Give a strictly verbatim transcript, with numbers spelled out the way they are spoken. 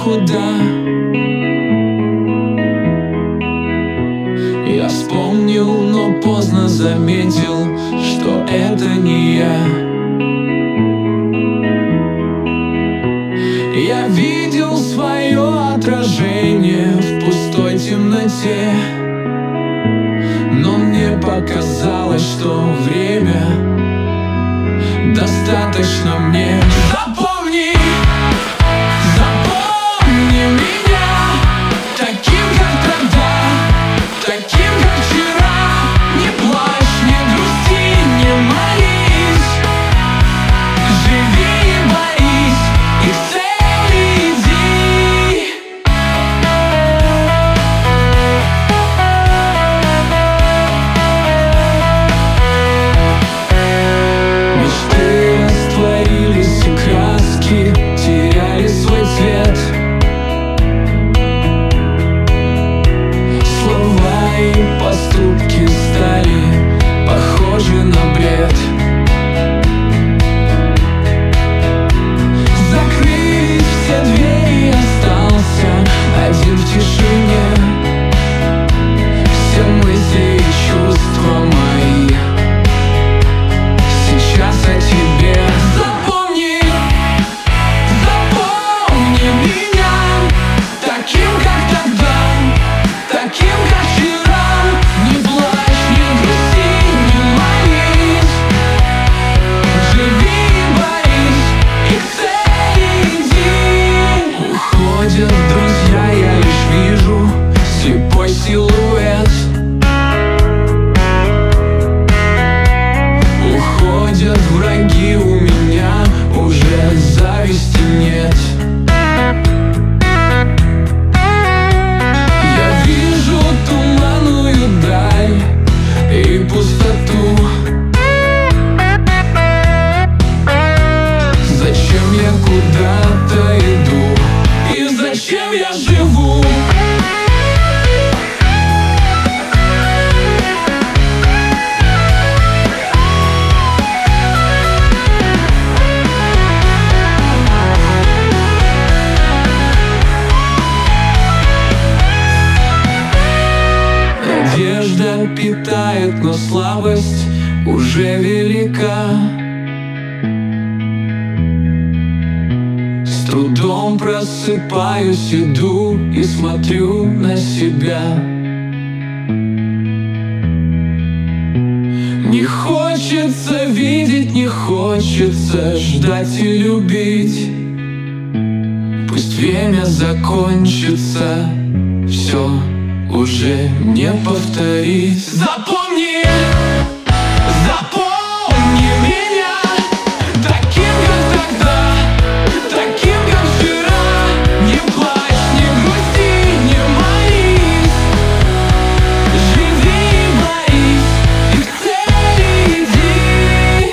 куда. Я вспомнил, но поздно заметил, что это не я. Я видел свое отражение в пустой темноте, но мне показалось, что время достаточно мне. Запомни, запомни меня таким, как тогда, таким, как вчера. Не плачь, не грусти, не молись, живи и борись, и к цели иди. Мечты растворились, и краски теряли свой цвет. Слова и поступки стали похожи на бред. Закрылись все двери, остался один в тишине. Все мысли и чувства мои сейчас о тебе. Запомни, запомни меня таким, как тогда, таким, как вчера. Не плачь, не грусти, не молись, живи и борись, и к цели иди. Уходят друзья, я лишь вижу слепой силуэт. Уходят враги, у меня уже зависти нет. Я вижу туманную даль и пустоту. Зачем я куда-то иду, и зачем я живу? Надежда питает, но слабость уже велика. С трудом просыпаюсь, иду и смотрю на себя. Не хочется видеть, не хочется ждать и любить. Пусть время закончится, все уже не повторить. Запомни, запомни меня таким, как тогда, таким, как вчера. Не плачь, не грусти, не молись, живи и борись, и к цели иди.